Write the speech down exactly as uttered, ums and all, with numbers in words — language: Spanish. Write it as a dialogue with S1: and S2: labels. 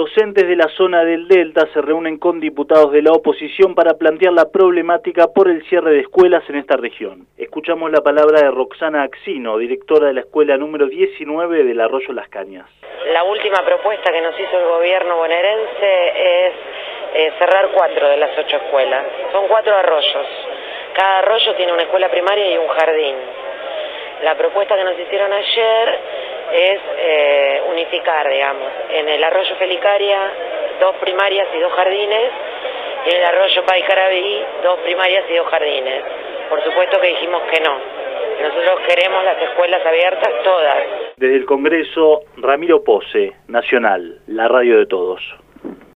S1: Docentes de la zona del Delta se reúnen con diputados de la oposición para plantear la problemática por el cierre de escuelas en esta región. Escuchamos la palabra de Roxana Axino, directora de la escuela número diecinueve del Arroyo Las Cañas.
S2: La última propuesta que nos hizo el gobierno bonaerense es eh, cerrar cuatro de las ocho escuelas. Son cuatro arroyos. Cada arroyo tiene una escuela primaria y un jardín. La propuesta que nos hicieron ayer es eh, unificar, digamos, en el arroyo Felicaria dos primarias y dos jardines, y en el arroyo Paicarabí dos primarias y dos jardines. Por supuesto que dijimos que no, que nosotros queremos las escuelas abiertas todas.
S1: Desde el Congreso, Ramiro Pose, Nacional, la radio de todos.